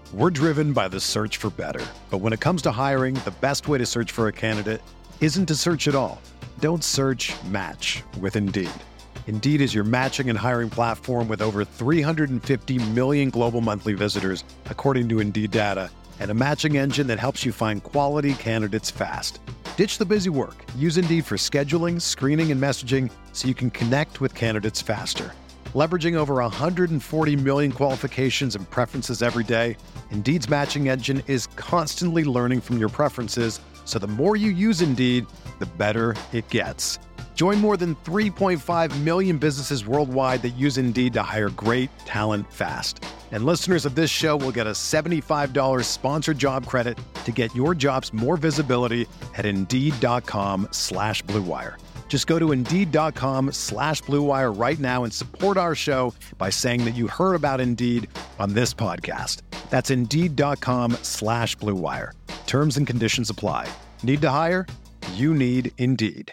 We're driven by the search for better. But when it comes to hiring, the best way to search for a candidate isn't to search at all. Don't search, match with Indeed. Indeed is your matching and hiring platform with over 350 million global monthly visitors, according to Indeed data, and a matching engine that helps you find quality candidates fast. Ditch the busy work. Use Indeed for scheduling, screening, and messaging so you can connect with candidates faster. Leveraging over 140 million qualifications and preferences every day, Indeed's matching engine is constantly learning from your preferences, so the more you use Indeed, the better it gets. Join more than 3.5 million businesses worldwide that use Indeed to hire great talent fast. And listeners of this show will get a $75 sponsored job credit to get your jobs more visibility at Indeed.com/Blue Wire. Just go to Indeed.com/Blue Wire right now and support our show by saying that you heard about Indeed on this podcast. That's Indeed.com/Blue Wire. Terms and conditions apply. Need to hire? You need Indeed.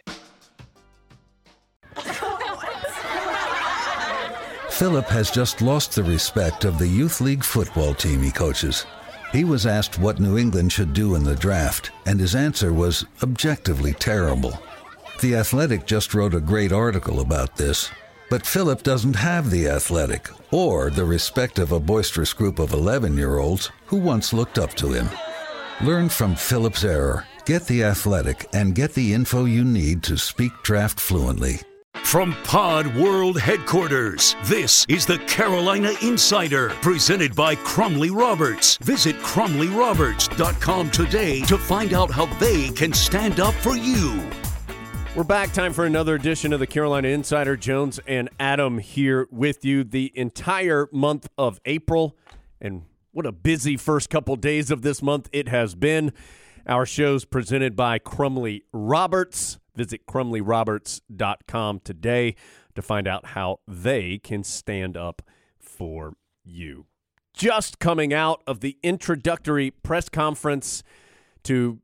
Philip has just lost the respect of the youth league football team he coaches. He was asked what New England should do in the draft, and his answer was objectively terrible. The Athletic just wrote a great article about this, but Philip doesn't have the Athletic or the respect of a boisterous group of 11-year-olds who once looked up to him. Learn from Philip's error, get the Athletic, and get the info you need to speak draft fluently. From Pod World Headquarters, this is the Carolina Insider, presented by Crumley Roberts. Visit CrumleyRoberts.com today to find out how they can stand up for you. We're back. Time for another edition of the Carolina Insider. Jones and Adam here with you the entire month of April. And what a busy first couple days of this month it has been. Our show's presented by Crumley Roberts. Visit CrumleyRoberts.com today to find out how they can stand up for you. Just coming out of the introductory press conference to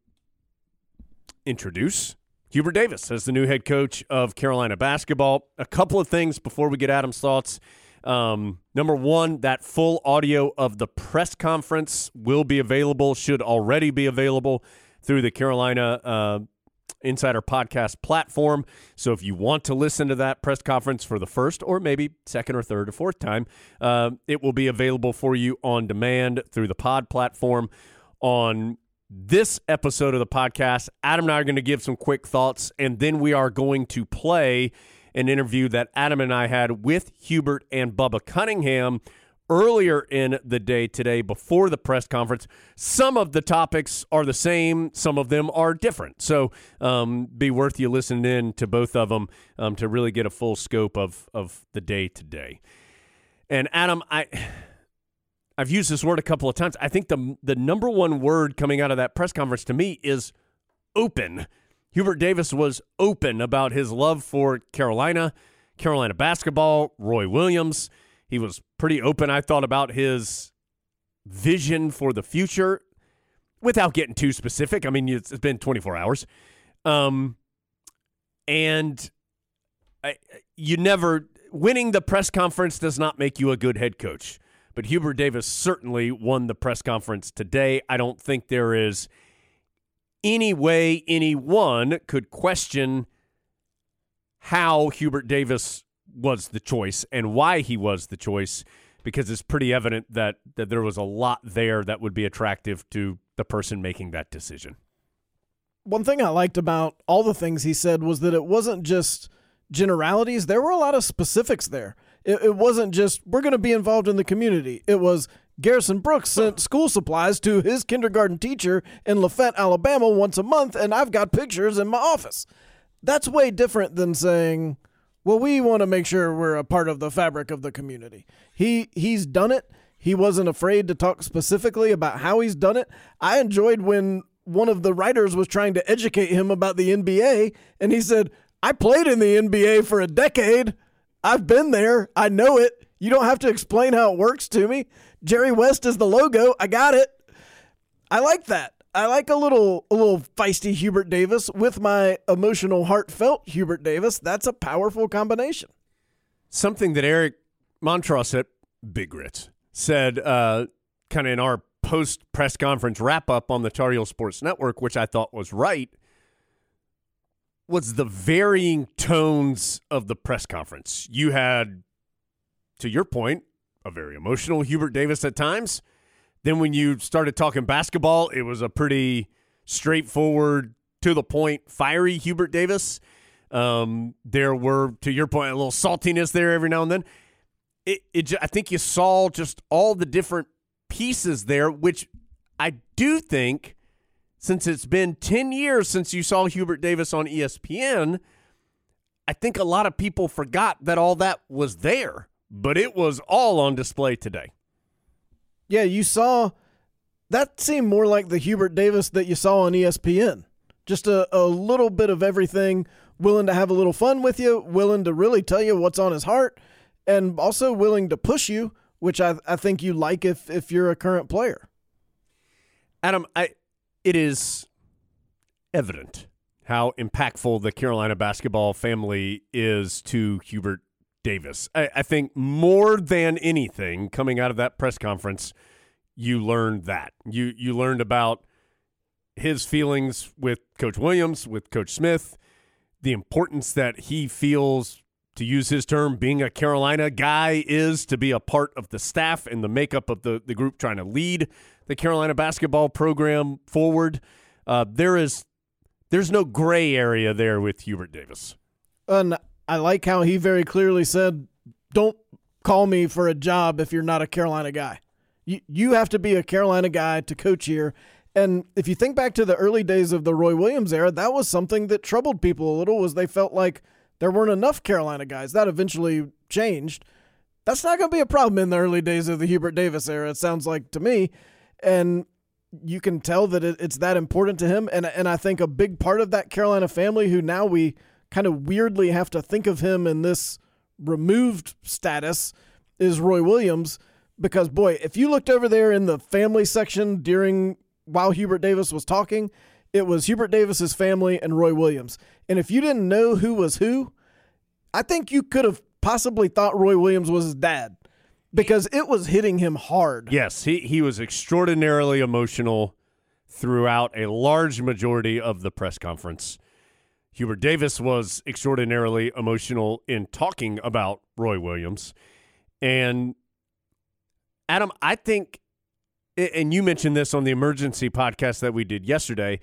introduce Hubert Davis as the new head coach of Carolina basketball. A couple of things before we get Adam's thoughts. Number one, that full audio of the press conference will be available, should already be available through the Carolina Insider Podcast platform. So if you want to listen to that press conference for the first or maybe second or third or fourth time, it will be available for you on demand through the pod platform. On this episode of the podcast, Adam and I are going to give some quick thoughts, and then we are going to play an interview that Adam and I had with Hubert and Bubba Cunningham earlier in the day today before the press conference. Some of the topics are the same. Some of them are different. So be worth you listening in to both of them to really get a full scope of the day today. And Adam, I've used this word a couple of times. I think the number one word coming out of that press conference to me is open. Hubert Davis was open about his love for Carolina basketball, Roy Williams. He was pretty open, I thought, about his vision for the future without getting too specific. I mean, it's been 24 hours. Winning the press conference does not make you a good head coach. But Hubert Davis certainly won the press conference today. I don't think there is any way anyone could question how Hubert Davis was the choice and why he was the choice, because it's pretty evident that there was a lot there that would be attractive to the person making that decision. One thing I liked about all the things he said was that it wasn't just generalities. There were a lot of specifics there. It wasn't just, we're going to be involved in the community. It was, Garrison Brooks sent school supplies to his kindergarten teacher in Lafayette, Alabama once a month, and I've got pictures in my office. That's way different than saying, well, we want to make sure we're a part of the fabric of the community. He's done it. He wasn't afraid to talk specifically about how he's done it. I enjoyed when one of the writers was trying to educate him about the NBA, and he said, I played in the NBA for a decade. I've been there. I know it. You don't have to explain how it works to me. Jerry West is the logo. I got it. I like that. I like a little feisty Hubert Davis with my emotional, heartfelt Hubert Davis. That's a powerful combination. Something that Eric Montross at Big Grits said kind of in our post-press conference wrap-up on the Tar Heel Sports Network, which I thought was right, was the varying tones of the press conference. You had, to your point, a very emotional Hubert Davis at times. Then when you started talking basketball, it was a pretty straightforward, to-the-point, fiery Hubert Davis. There were, to your point, a little saltiness there every now and then. I think you saw just all the different pieces there, which I do think, since it's been 10 years since you saw Hubert Davis on ESPN, I think a lot of people forgot that all that was there, but it was all on display today. Yeah, you saw – that seemed more like the Hubert Davis that you saw on ESPN. Just a little bit of everything, willing to have a little fun with you, willing to really tell you what's on his heart, and also willing to push you, which I think you like if you're a current player. Adam, it is evident how impactful the Carolina basketball family is to Hubert Davis. I think more than anything coming out of that press conference, you learned that. You learned about his feelings with Coach Williams, with Coach Smith, the importance that he feels, to use his term, being a Carolina guy is to be a part of the staff and the makeup of the group trying to lead the Carolina basketball program forward. There's no gray area there with Hubert Davis. And I like how he very clearly said, don't call me for a job if you're not a Carolina guy. You have to be a Carolina guy to coach here. And if you think back to the early days of the Roy Williams era, that was something that troubled people a little, was they felt like there weren't enough Carolina guys. That eventually changed. That's not going to be a problem in the early days of the Hubert Davis era, it sounds like to me. And you can tell that it's that important to him. And I think a big part of that Carolina family, who now we kind of weirdly have to think of him in this removed status, is Roy Williams. Because, boy, if you looked over there in the family section while Hubert Davis was talking, it was Hubert Davis's family and Roy Williams. And if you didn't know who was who, I think you could have possibly thought Roy Williams was his dad, because it was hitting him hard. Yes, he was extraordinarily emotional throughout a large majority of the press conference. Hubert Davis was extraordinarily emotional in talking about Roy Williams. And, Adam, I think, and you mentioned this on the emergency podcast that we did yesterday,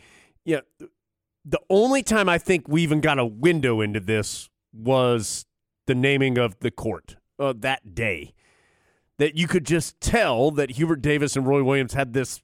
the only time I think we even got a window into this was the naming of the court that day. That you could just tell that Hubert Davis and Roy Williams had this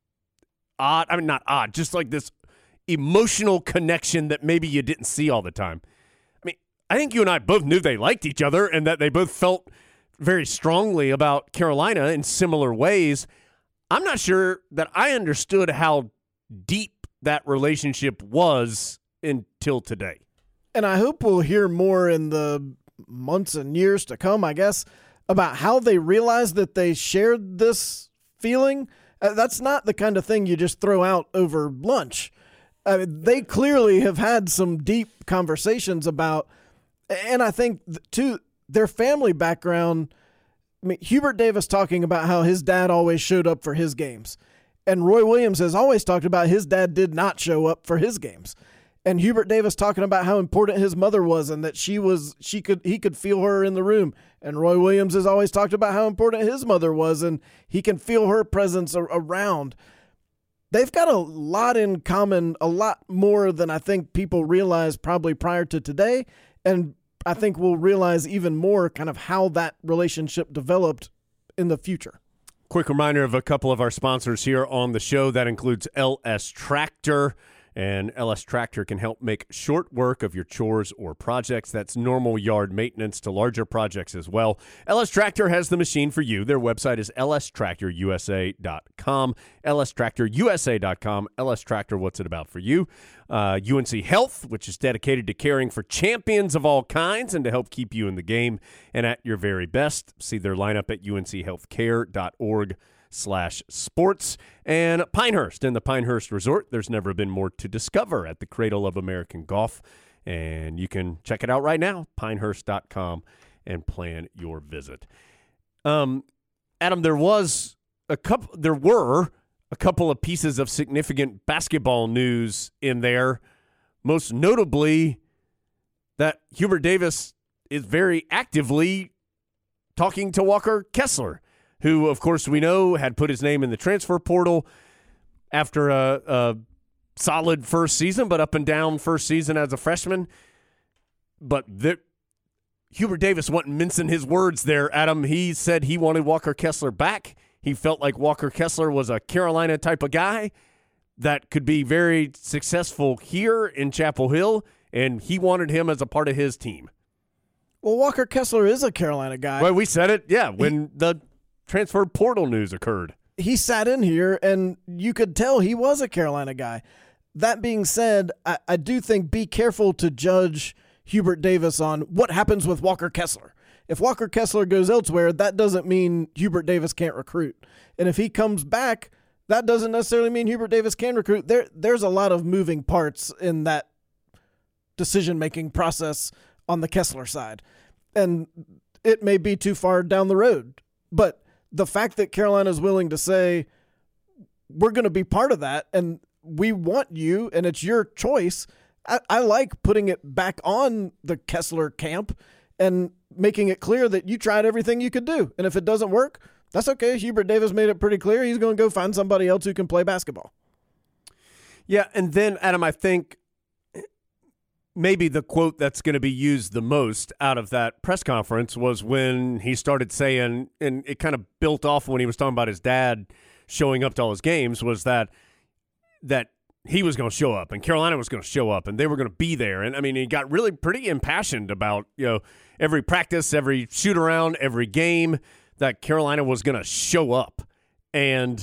just like this emotional connection that maybe you didn't see all the time. I mean, I think you and I both knew they liked each other and that they both felt very strongly about Carolina in similar ways. I'm not sure that I understood how deep that relationship was until today. And I hope we'll hear more in the months and years to come, I guess, about how they realized that they shared this feeling. That's not the kind of thing you just throw out over lunch. They clearly have had some deep conversations about, and I think, too, their family background. I mean, Hubert Davis talking about how his dad always showed up for his games. And Roy Williams has always talked about his dad did not show up for his games. And Hubert Davis talking about how important his mother was and that he could feel her in the room. And Roy Williams has always talked about how important his mother was and he can feel her presence around. They've got a lot in common, a lot more than I think people realize probably prior to today. And I think we'll realize even more kind of how that relationship developed in the future. Quick reminder of a couple of our sponsors here on the show. That includes LS Tractor. And LS Tractor can help make short work of your chores or projects. That's normal yard maintenance to larger projects as well. LS Tractor has the machine for you. Their website is lstractorusa.com. lstractorusa.com. LS Tractor, what's it about for you? UNC Health, which is dedicated to caring for champions of all kinds and to help keep you in the game and at your very best. See their lineup at unchealthcare.org/sports. And Pinehurst and the Pinehurst Resort. There's never been more to discover at the cradle of American golf. And you can check it out right now, pinehurst.com, and plan your visit. Adam, there was there were a couple of pieces of significant basketball news in there, most notably that Hubert Davis is very actively talking to Walker Kessler, who, of course, we know had put his name in the transfer portal after a solid first season, but up and down first season as a freshman. But Hubert Davis wasn't mincing his words there, Adam. He said he wanted Walker Kessler back. He felt like Walker Kessler was a Carolina type of guy that could be very successful here in Chapel Hill, and he wanted him as a part of his team. Well, Walker Kessler is a Carolina guy. Well, we said it, when the transfer portal news occurred. He sat in here, and you could tell he was a Carolina guy. That being said, I do think be careful to judge Hubert Davis on what happens with Walker Kessler. If Walker Kessler goes elsewhere, that doesn't mean Hubert Davis can't recruit. And if he comes back, that doesn't necessarily mean Hubert Davis can recruit. There's a lot of moving parts in that decision-making process on the Kessler side. And it may be too far down the road. But the fact that Carolina is willing to say, we're going to be part of that, and we want you, and it's your choice, I like putting it back on the Kessler camp and making it clear that you tried everything you could do. And if it doesn't work, that's okay. Hubert Davis made it pretty clear he's going to go find somebody else who can play basketball. Yeah, and then, Adam, I think maybe the quote that's going to be used the most out of that press conference was when he started saying, and it kind of built off when he was talking about his dad showing up to all his games, was that he was going to show up and Carolina was going to show up and they were going to be there. And, I mean, he got really pretty impassioned about, every practice, every shoot-around, every game that Carolina was going to show up. And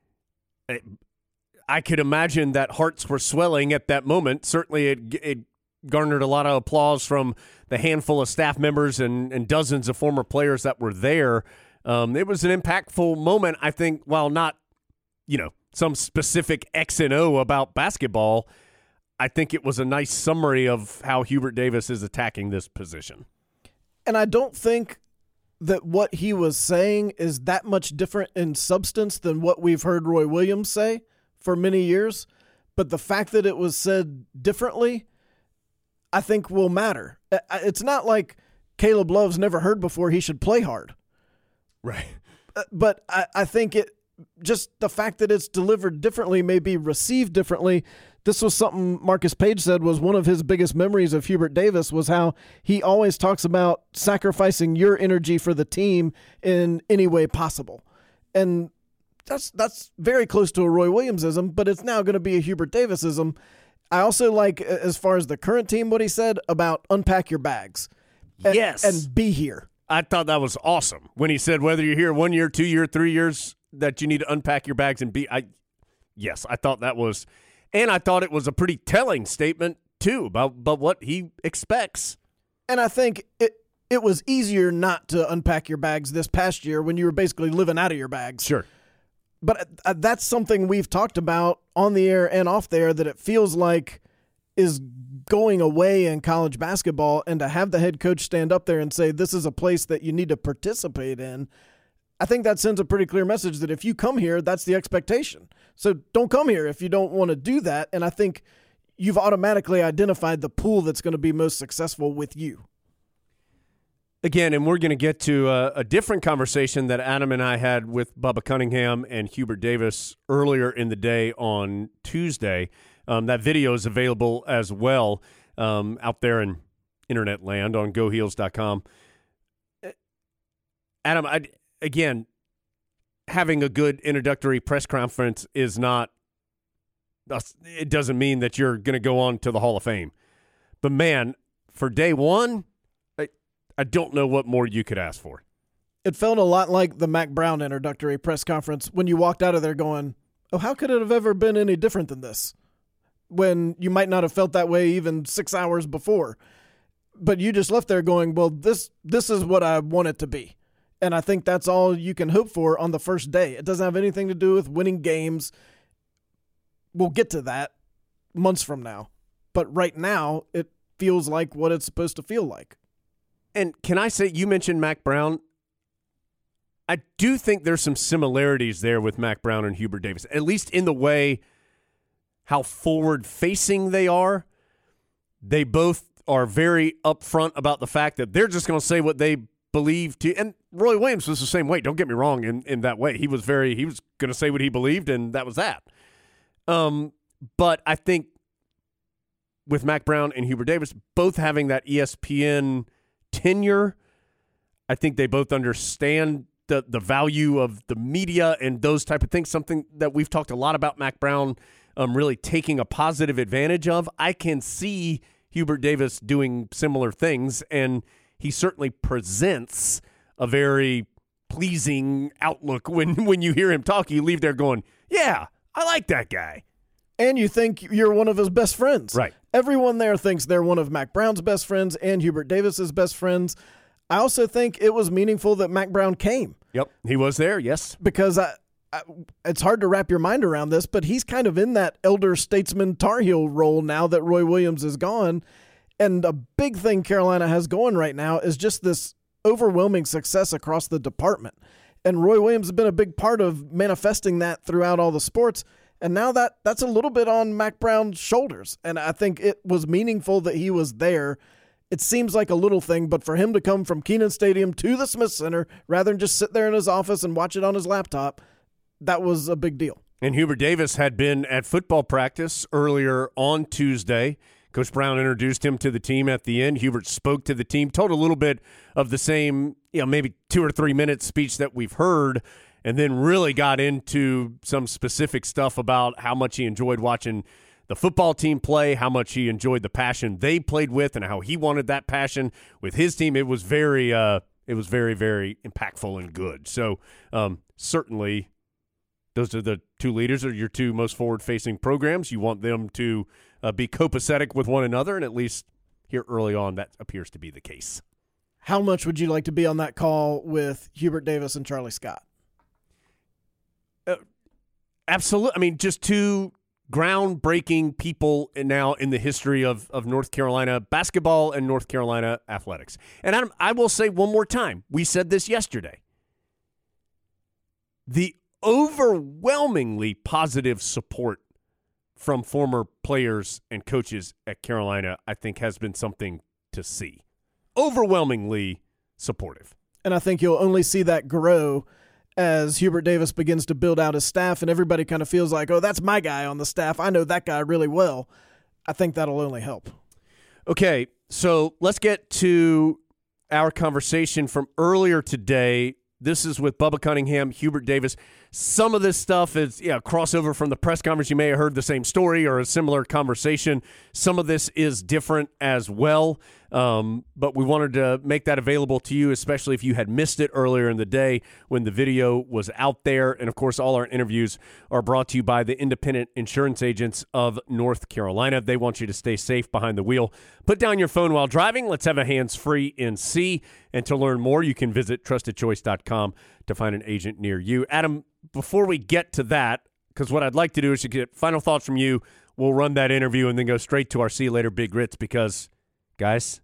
I could imagine that hearts were swelling at that moment. Certainly it garnered a lot of applause from the handful of staff members and dozens of former players that were there. It was an impactful moment, I think, while not, some specific X and O about basketball. I think it was a nice summary of how Hubert Davis is attacking this position. And I don't think that what he was saying is that much different in substance than what we've heard Roy Williams say for many years. But the fact that it was said differently, I think will matter. It's not like Caleb Love's never heard before he should play hard. Right. But I think just the fact that it's delivered differently may be received differently. This was something Marcus Page said was one of his biggest memories of Hubert Davis, was how he always talks about sacrificing your energy for the team in any way possible. And that's very close to a Roy Williamsism, but it's now going to be a Hubert Davisism. I also like, as far as the current team, what he said about unpack your bags. And be here. I thought that was awesome when he said whether you're here 1 year, 2 year, 3 years, that you need to unpack your bags and be. Yes, I thought that was, and I thought it was a pretty telling statement too about what he expects. And I think it was easier not to unpack your bags this past year when you were basically living out of your bags. Sure. But that's something we've talked about on the air and off there that it feels like is going away in college basketball, and to have the head coach stand up there and say this is a place that you need to participate in, I think that sends a pretty clear message that if you come here, that's the expectation. So don't come here if you don't want to do that, and I think you've automatically identified the pool that's going to be most successful with you. Again, and we're going to get to a different conversation that Adam and I had with Bubba Cunningham and Hubert Davis earlier in the day on Tuesday. That video is available as well out there in internet land on GoHeels.com. Adam, again, having a good introductory press conference is not – it doesn't mean that you're going to go on to the Hall of Fame. But, man, for day one – I don't know what more you could ask for. It felt a lot like the Mack Brown introductory press conference when you walked out of there going, oh, how could it have ever been any different than this? When you might not have felt that way even 6 hours before. But you just left there going, well, this is what I want it to be. And I think that's all you can hope for on the first day. It doesn't have anything to do with winning games. We'll get to that months from now. But right now, it feels like what it's supposed to feel like. And can I say, you mentioned Mack Brown. I do think there's some similarities there with Mack Brown and Hubert Davis, at least in the way how forward-facing they are. They both are very upfront about the fact that they're just going to say what they believe to. And Roy Williams was the same way. Don't get me wrong in that way. He was going to say what he believed, and that was that. But I think with Mack Brown and Hubert Davis both having that ESPN tenure, I think they both understand the value of the media and those type of things, something that we've talked a lot about Mack Brown really taking a positive advantage of. I can see Hubert Davis doing similar things, and he certainly presents a very pleasing outlook when you hear him talk. You leave there going, yeah, I like that guy. And you think you're one of his best friends. Right. Everyone there thinks they're one of Mack Brown's best friends and Hubert Davis's best friends. I also think it was meaningful that Mack Brown came. Yep, he was there, yes. Because it's hard to wrap your mind around this, but he's kind of in that elder statesman Tar Heel role now that Roy Williams is gone. And a big thing Carolina has going right now is just this overwhelming success across the department. And Roy Williams has been a big part of manifesting that throughout all the sports. And now that's a little bit on Mack Brown's shoulders. And I think it was meaningful that he was there. It seems like a little thing, but for him to come from Kenan Stadium to the Smith Center rather than just sit there in his office and watch it on his laptop, that was a big deal. And Hubert Davis had been at football practice earlier on Tuesday. Coach Brown introduced him to the team at the end. Hubert spoke to the team, told a little bit of the same, maybe 2 or 3 minute speech that we've heard, and then really got into some specific stuff about how much he enjoyed watching the football team play, how much he enjoyed the passion they played with, and how he wanted that passion with his team. It was very, very impactful and good. So certainly those are the two leaders, or your two most forward-facing programs. You want them to be copacetic with one another, and at least here early on, that appears to be the case. How much would you like to be on that call with Hubert Davis and Charlie Scott? Absolutely. I mean, just two groundbreaking people now in the history of North Carolina basketball and North Carolina athletics. And Adam, I will say one more time, we said this yesterday. The overwhelmingly positive support from former players and coaches at Carolina, I think, has been something to see. Overwhelmingly supportive. And I think you'll only see that grow as Hubert Davis begins to build out his staff and everybody kind of feels like, oh, that's my guy on the staff. I know that guy really well. I think that'll only help. Okay, so let's get to our conversation from earlier today. This is with Bubba Cunningham, Hubert Davis. Some of this stuff is crossover from the press conference. You may have heard the same story or a similar conversation. Some of this is different as well, but we wanted to make that available to you, especially if you had missed it earlier in the day when the video was out there. And, of course, all our interviews are brought to you by the Independent Insurance Agents of North Carolina. They want you to stay safe behind the wheel. Put down your phone while driving. Let's have a hands-free NC. And to learn more, you can visit trustedchoice.com to find an agent near you. Adam, before we get to that, because what I'd like to do is to get final thoughts from you. We'll run that interview and then go straight to our See You Later Big Grits because, guys,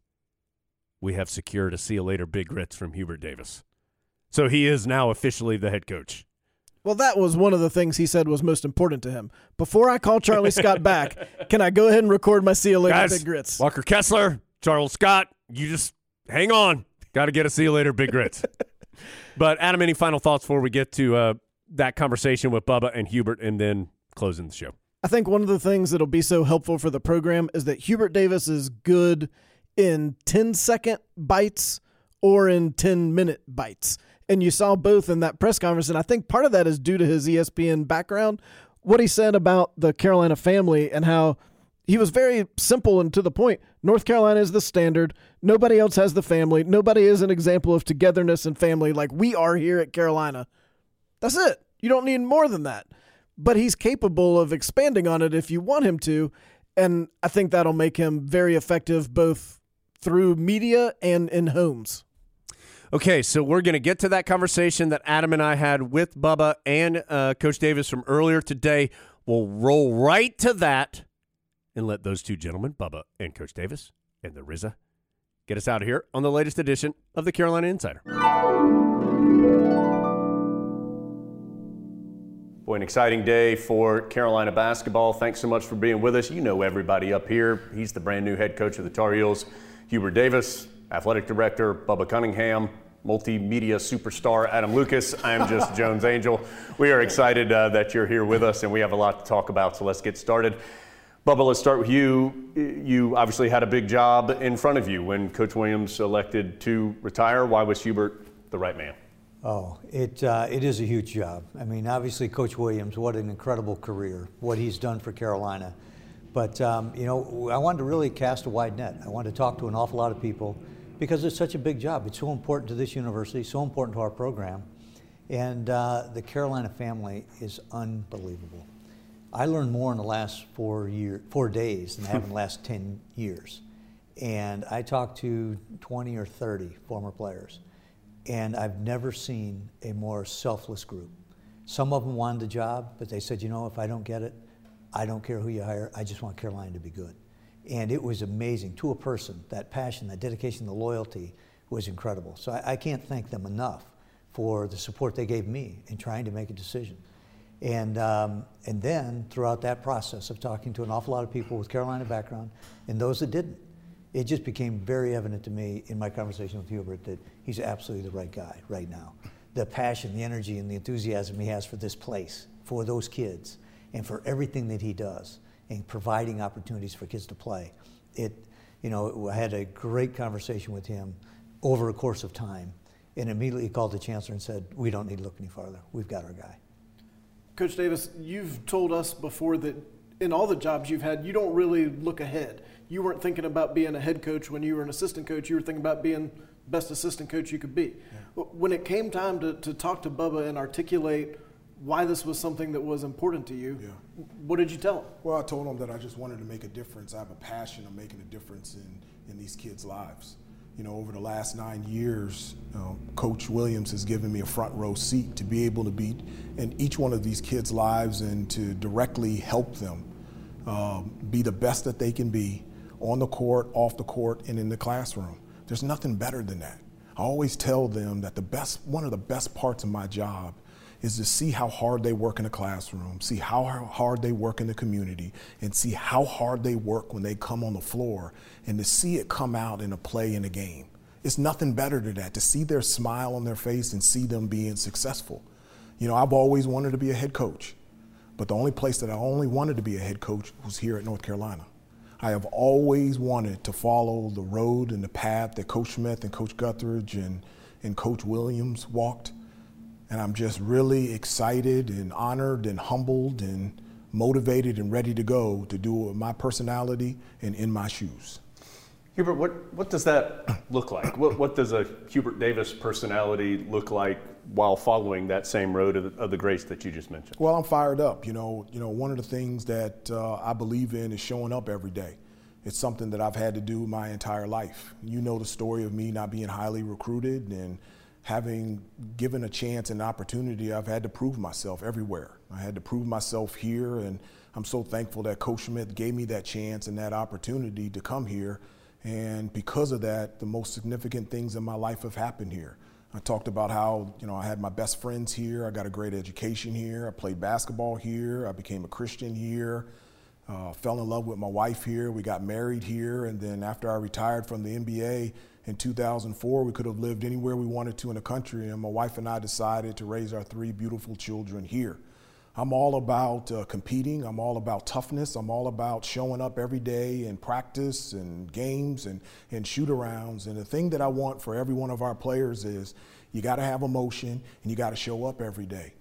we have secured a See You Later Big Grits from Hubert Davis. So he is now officially the head coach. Well, that was one of the things he said was most important to him. Before I call Charlie Scott back, can I go ahead and record my See You Later Big Grits? Walker Kessler, Charles Scott, you just hang on. Got to get a See You Later Big Grits. But, Adam, any final thoughts before we get to that conversation with Bubba and Hubert and then closing the show? I think one of the things that'll be so helpful for the program is that Hubert Davis is good in 10-second bites or in 10-minute bites. And you saw both in that press conference, and I think part of that is due to his ESPN background. What he said about the Carolina family and how he was very simple and to the point. North Carolina is the standard. Nobody else has the family. Nobody is an example of togetherness and family like we are here at Carolina. That's it. You don't need more than that. But he's capable of expanding on it if you want him to, and I think that'll make him very effective both through media and in homes. Okay, so we're going to get to that conversation that Adam and I had with Bubba and Coach Davis from earlier today. We'll roll right to that and let those two gentlemen, Bubba and Coach Davis and the RZA, get us out of here on the latest edition of the Carolina Insider. Boy, an exciting day for Carolina basketball. Thanks so much for being with us. You know everybody up here. He's the brand new head coach of the Tar Heels, Hubert Davis, athletic director Bubba Cunningham, multimedia superstar Adam Lucas. I'm just Jones Angel. We are excited that you're here with us, and we have a lot to talk about, so let's get started. Bubba, let's start with you. You obviously had a big job in front of you when Coach Williams elected to retire. Why was Hubert the right man? Oh, it is a huge job. I mean, obviously, Coach Williams, what an incredible career, what he's done for Carolina. But, you know, I wanted to really cast a wide net. I wanted to talk to an awful lot of people because it's such a big job. It's so important to this university, so important to our program. And the Carolina family is unbelievable. I learned more in the last 4 days than I have in the last 10 years. And I talked to 20 or 30 former players. And I've never seen a more selfless group. Some of them wanted the job, but they said, you know, if I don't get it, I don't care who you hire. I just want Carolina to be good. And it was amazing to a person. That passion, that dedication, the loyalty was incredible. So I can't thank them enough for the support they gave me in trying to make a decision. And then throughout that process of talking to an awful lot of people with Carolina background and those that didn't, it just became very evident to me in my conversation with Hubert that he's absolutely the right guy right now. The passion, the energy, and the enthusiasm he has for this place, for those kids, and for everything that he does, and providing opportunities for kids to play. I had a great conversation with him over a course of time, and immediately called the chancellor and said, we don't need to look any farther. We've got our guy. Coach Davis, you've told us before that in all the jobs you've had, you don't really look ahead. You weren't thinking about being a head coach when you were an assistant coach. You were thinking about being best assistant coach you could be. Yeah. When it came time to talk to Bubba and articulate why this was something that was important to you, what did you tell him? Well, I told him that I just wanted to make a difference. I have a passion of making a difference in these kids' lives. You know, over the last 9 years, Coach Williams has given me a front row seat to be able to be in each one of these kids' lives and to directly help them be the best that they can be on the court, off the court, and in the classroom. There's nothing better than that. I always tell them that one of the best parts of my job is to see how hard they work in the classroom, see how hard they work in the community, and see how hard they work when they come on the floor, and to see it come out in a play in a game. It's nothing better than that, to see their smile on their face and see them being successful. You know, I've always wanted to be a head coach, but the only place that I only wanted to be a head coach was here at North Carolina. I have always wanted to follow the road and the path that Coach Smith and Coach Guthridge and Coach Williams walked. And I'm just really excited and honored and humbled and motivated and ready to go to do it with my personality and in my shoes. Hubert, what does that look like? What does a Hubert Davis personality look like while following that same road of the grace that you just mentioned? Well, I'm fired up. You know, one of the things that I believe in is showing up every day. It's something that I've had to do my entire life. You know the story of me not being highly recruited and having given a chance and opportunity, I've had to prove myself everywhere. I had to prove myself here, and I'm so thankful that Coach Smith gave me that chance and that opportunity to come here. And because of that, the most significant things in my life have happened here. I talked about how, I had my best friends here. I got a great education here. I played basketball here. I became a Christian here. Fell in love with my wife here. We got married here. And then after I retired from the NBA in 2004, we could have lived anywhere we wanted to in the country. And my wife and I decided to raise our 3 beautiful children here. I'm all about competing. I'm all about toughness. I'm all about showing up every day in practice and games and shoot-arounds. And the thing that I want for every one of our players is you got to have emotion and you got to show up every day.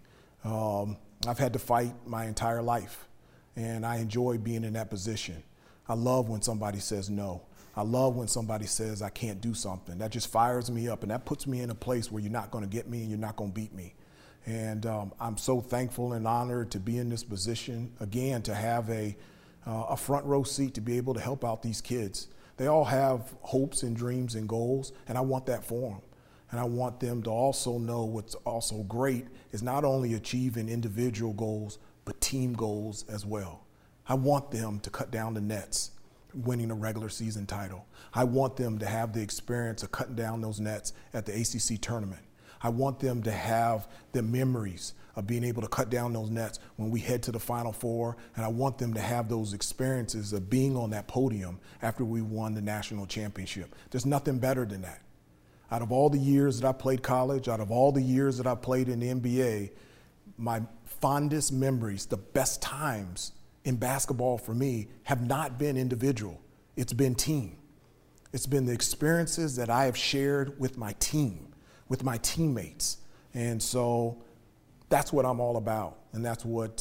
I've had to fight my entire life, and I enjoy being in that position. I love when somebody says no. I love when somebody says I can't do something. That just fires me up, and that puts me in a place where you're not going to get me and you're not going to beat me. And I'm so thankful and honored to be in this position, again, to have a front row seat to be able to help out these kids. They all have hopes and dreams and goals, and I want that for them. And I want them to also know what's also great is not only achieving individual goals, but team goals as well. I want them to cut down the nets, winning a regular season title. I want them to have the experience of cutting down those nets at the ACC tournament. I want them to have the memories of being able to cut down those nets when we head to the Final Four, and I want them to have those experiences of being on that podium after we won the national championship. There's nothing better than that. Out of all the years that I played college, out of all the years that I played in the NBA, my fondest memories, the best times in basketball for me have not been individual. It's been team. It's been the experiences that I have shared with my team, with my teammates. And so that's what I'm all about, and that's what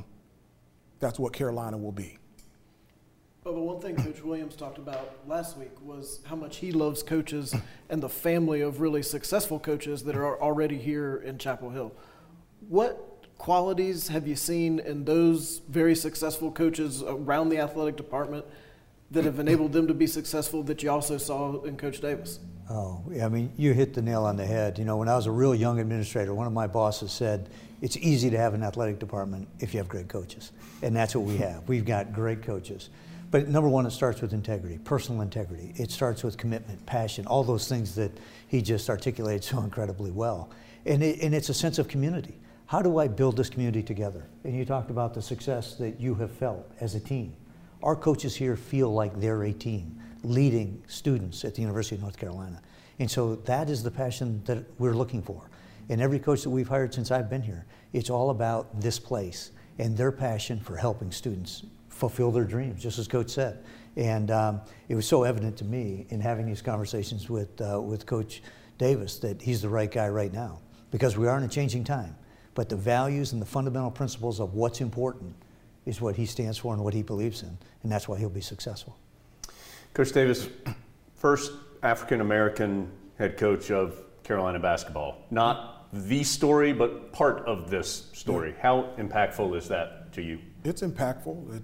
Carolina will be. But one thing Coach Williams talked about last week was how much he loves coaches and the family of really successful coaches that are already here in Chapel Hill. What qualities have you seen in those very successful coaches around the athletic department that have enabled them to be successful that you also saw in Coach Davis? Oh, I mean, you hit the nail on the head. You know, when I was a real young administrator, one of my bosses said, it's easy to have an athletic department if you have great coaches. And that's what we have. We've got great coaches. But number one, it starts with integrity, personal integrity. It starts with commitment, passion, all those things that he just articulated so incredibly well. And it's a sense of community. How do I build this community together? And you talked about the success that you have felt as a team. Our coaches here feel like they're a team, leading students at the University of North Carolina. And so that is the passion that we're looking for. And every coach that we've hired since I've been here, it's all about this place and their passion for helping students fulfill their dreams, just as Coach said. And it was so evident to me in having these conversations with Coach Davis that he's the right guy right now, because we are in a changing time. But the values and the fundamental principles of what's important is what he stands for and what he believes in, and that's why he'll be successful. Coach Davis, first African-American head coach of Carolina basketball. Not the story, but part of this story. Yeah. How impactful is that to you? It's impactful.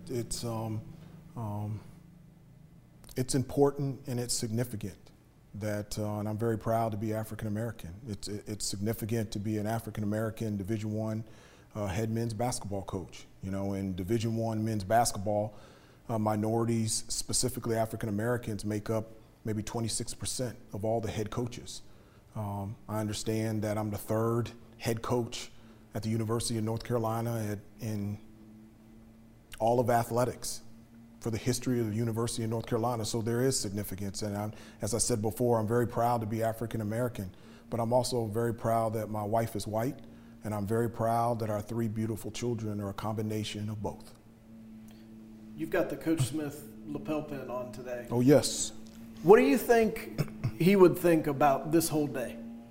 It's important and it's significant. And I'm very proud to be African American. It's significant to be an African American Division I head men's basketball coach. You know, in Division I men's basketball, minorities, specifically African Americans, make up maybe 26% of all the head coaches. I understand that I'm the third head coach at the University of North Carolina in all of athletics for the history of the University of North Carolina. So there is significance. And as I said before, I'm very proud to be African American, but I'm also very proud that my wife is white, and I'm very proud that our 3 beautiful children are a combination of both. You've got the Coach Smith lapel pin on today. Oh, yes. What do you think he would think about this whole day?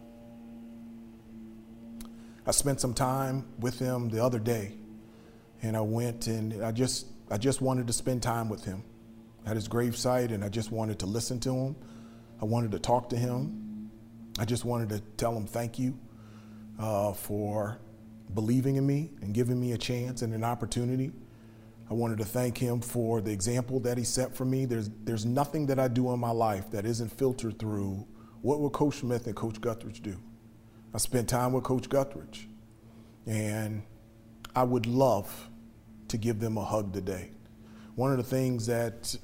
I spent some time with him the other day, and I went and I just wanted to spend time with him at his gravesite, and I just wanted to listen to him. I wanted to talk to him. I just wanted to tell him thank you for believing in me and giving me a chance and an opportunity. I wanted to thank him for the example that he set for me. There's nothing that I do in my life that isn't filtered through what would Coach Smith and Coach Guthridge do. I spent time with Coach Guthridge, and I would love to give them a hug today. One of the things that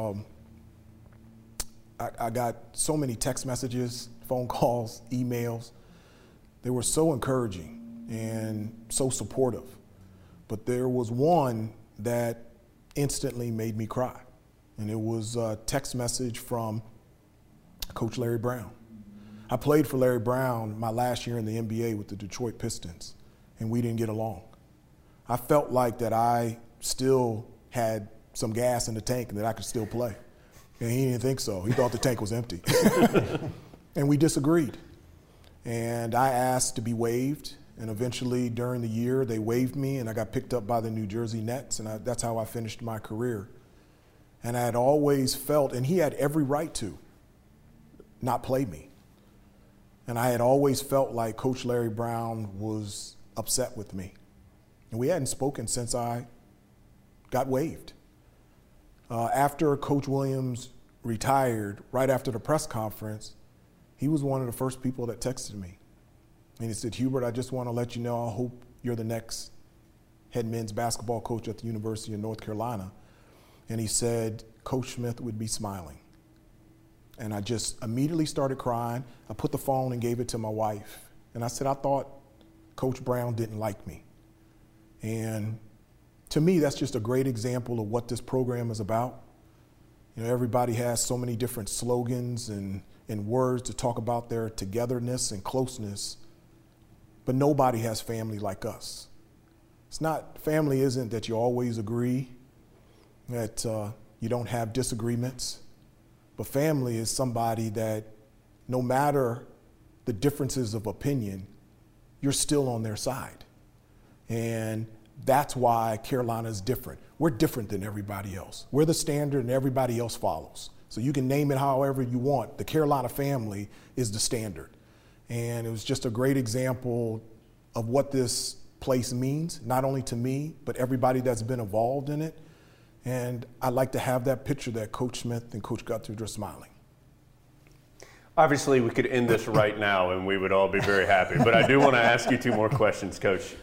I got so many text messages, phone calls, emails. They were so encouraging and so supportive. But there was one that instantly made me cry. And it was a text message from Coach Larry Brown. I played for Larry Brown my last year in the NBA with the Detroit Pistons, and we didn't get along. I felt like that I still had some gas in the tank and that I could still play. And he didn't think so. He thought the tank was empty. And we disagreed. And I asked to be waived, and eventually during the year they waived me, and I got picked up by the New Jersey Nets, and that's how I finished my career. And I had always felt, and he had every right to not play me. And I had always felt like Coach Larry Brown was upset with me. And we hadn't spoken since I got waived. After Coach Williams retired, right after the press conference, he was one of the first people that texted me. And he said, Hubert, I just want to let you know, I hope you're the next head men's basketball coach at the University of North Carolina. And he said, Coach Smith would be smiling. And I just immediately started crying. I put the phone and gave it to my wife. And I said, I thought Coach Brown didn't like me. And to me, that's just a great example of what this program is about. You know, everybody has so many different slogans and words to talk about their togetherness and closeness, but nobody has family like us. It's not, family isn't that you always agree, that you don't have disagreements, but family is somebody that no matter the differences of opinion, you're still on their side. And that's why Carolina is different. We're different than everybody else. We're the standard and everybody else follows. So you can name it however you want. The Carolina family is the standard. And it was just a great example of what this place means, not only to me, but everybody that's been involved in it. And I like to have that picture that Coach Smith and Coach Guthridge are smiling. Obviously, we could end this right now and we would all be very happy. But I do want to ask you two more questions, Coach.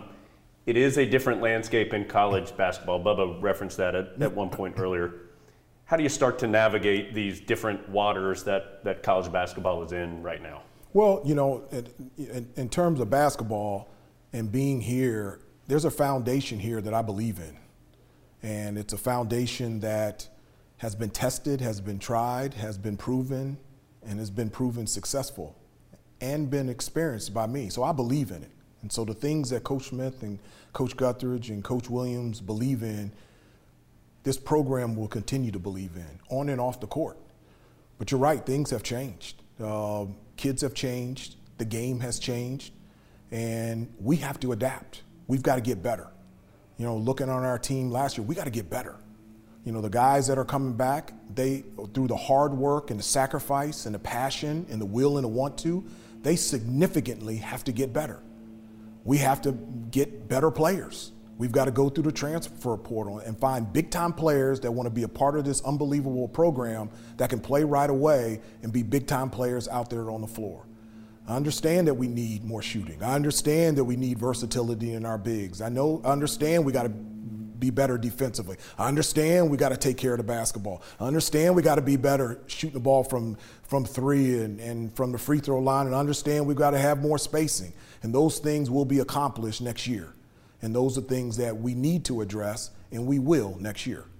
It is a different landscape in college basketball. Bubba referenced that at one point earlier. How do you start to navigate these different waters that college basketball is in right now? Well, you know, in terms of basketball and being here, there's a foundation here that I believe in. And it's a foundation that has been tested, has been tried, has been proven, and has been proven successful and been experienced by me. So I believe in it. And so the things that Coach Smith and Coach Guthridge and Coach Williams believe in, this program will continue to believe in, on and off the court. But you're right, things have changed. Kids have changed, the game has changed, and we have to adapt. We've got to get better. You know, looking on our team last year, we got to get better. You know, the guys that are coming back, they, through the hard work and the sacrifice and the passion and the will and the want to, they significantly have to get better. We have to get better players. We've got to go through the transfer portal and find big-time players that want to be a part of this unbelievable program that can play right away and be big-time players out there on the floor. I understand that we need more shooting. I understand that we need versatility in our bigs. I understand we got to be better defensively. I understand we got to take care of the basketball. I understand we got to be better shooting the ball from three and from the free throw line, and I understand we've got to have more spacing. And those things will be accomplished next year. And those are things that we need to address, and we will next year.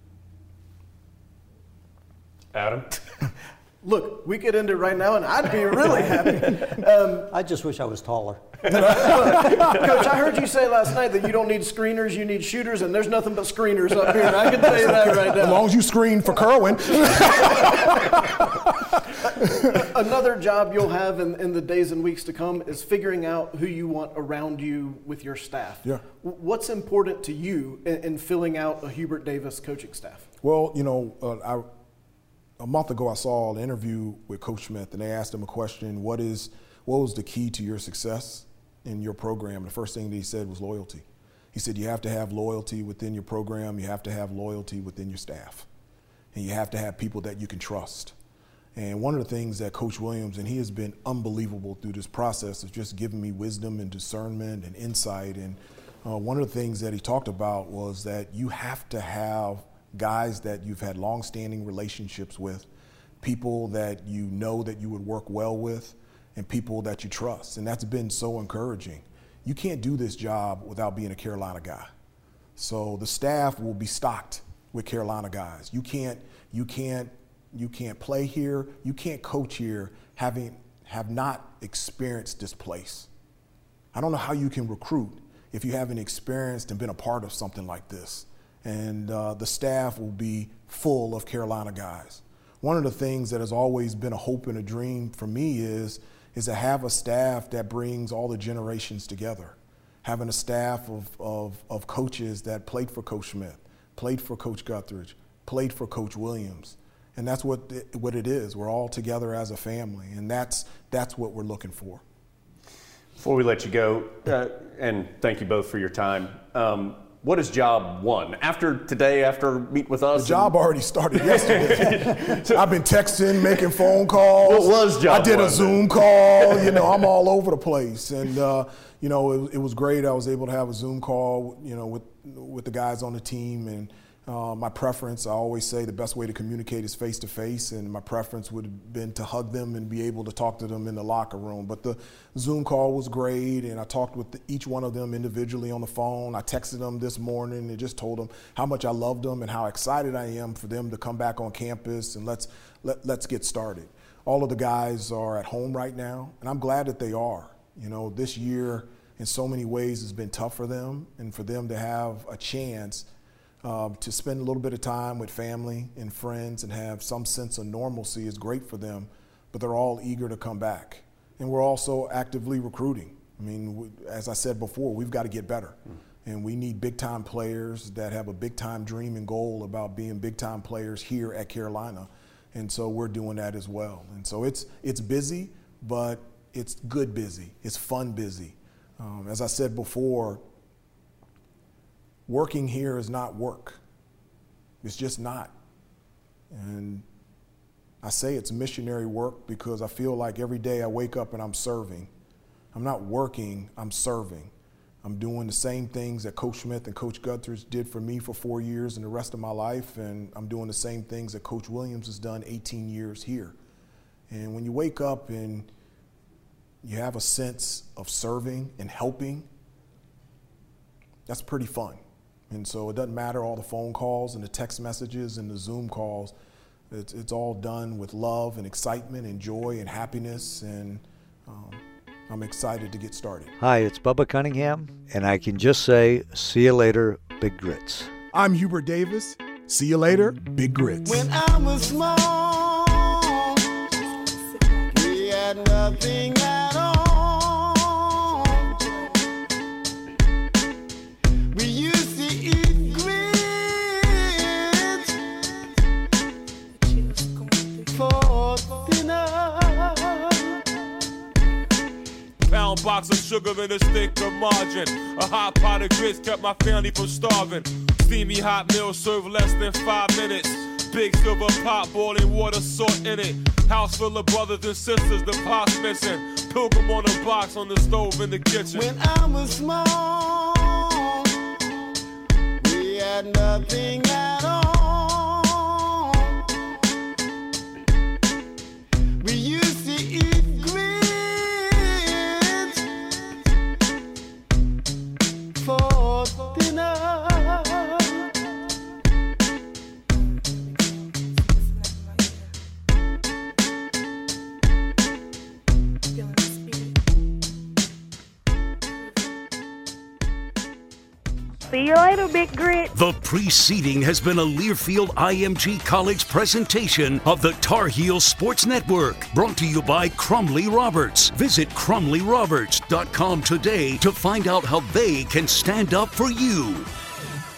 Adam? Look, we could end it right now, and I'd be really happy. I just wish I was taller. Coach, I heard you say last night that you don't need screeners, you need shooters, and there's nothing but screeners up here. I can tell you that right now. As long as you screen for Kerwin. Another job you'll have in the days and weeks to come is figuring out who you want around you with your staff. Yeah. What's important to you in filling out a Hubert Davis coaching staff? Well, you know, a month ago I saw an interview with Coach Smith, and they asked him a question, what was the key to your success in your program? The first thing that he said was loyalty. He said you have to have loyalty within your program, you have to have loyalty within your staff, and you have to have people that you can trust. And one of the things that Coach Williams, and he has been unbelievable through this process, is just giving me wisdom and discernment and insight. And one of the things that he talked about was that you have to have guys that you've had long-standing relationships with, people that you know that you would work well with, and people that you trust. And that's been so encouraging. You can't do this job without being a Carolina guy. So the staff will be stocked with Carolina guys. You can't play here, you can't coach here have not experienced this place. I don't know how you can recruit if you haven't experienced and been a part of something like this. And the staff will be full of Carolina guys. One of the things that has always been a hope and a dream for me is to have a staff that brings all the generations together. Having a staff of coaches that played for Coach Smith, played for Coach Guthridge, played for Coach Williams. And that's what it is. We're all together as a family, and that's what we're looking for. Before we let you go, and thank you both for your time, what is job one? After today, after meet with us? The job already started yesterday. I've been texting, making phone calls. What was job I did one, a Zoom call. You know, I'm all over the place. And, you know, it was great. I was able to have a Zoom call, you know, with the guys on the team. And My preference, I always say the best way to communicate is face-to-face, and my preference would have been to hug them and be able to talk to them in the locker room. But the Zoom call was great, and I talked with each one of them individually on the phone. I texted them this morning and just told them how much I loved them and how excited I am for them to come back on campus, and let's get started. All of the guys are at home right now, and I'm glad that they are. You know, this year in so many ways has been tough for them, and for them to have a chance to spend a little bit of time with family and friends and have some sense of normalcy is great for them, but they're all eager to come back. And we're also actively recruiting. I mean, as I said before, we've got to get better. And we need big-time players that have a big-time dream and goal about being big-time players here at Carolina. And so we're doing that as well. And so it's busy, but it's good busy. It's fun busy. As I said before, working here is not work. It's just not. And I say it's missionary work because I feel like every day I wake up and I'm serving. I'm not working, I'm serving. I'm doing the same things that Coach Smith and Coach Guthers did for me for 4 years and the rest of my life, and I'm doing the same things that Coach Williams has done 18 years here. And when you wake up and you have a sense of serving and helping, that's pretty fun. And so it doesn't matter all the phone calls and the text messages and the Zoom calls. It's all done with love and excitement and joy and happiness, and I'm excited to get started. Hi, it's Bubba Cunningham, and I can just say, see you later, Big Grits. I'm Hubert Davis. See you later, Big Grits. When I was small, we had nothing at all. We used to eat grits for dinner. Pound box of sugar and a stick of margarine. A hot pot of grits kept my family from starving. Steamy hot meal served less than 5 minutes. Big silver pot, boiling water, salt in it. House full of brothers and sisters, the pot's missing. Pilgrim on a box on the stove in the kitchen. When I was small, we had nothing at all. We used to eat grits for dinner. See you later, Big Grit. The preceding has been a Learfield IMG College presentation of the Tar Heel Sports Network, brought to you by Crumley Roberts. Visit crumleyroberts.com today to find out how they can stand up for you.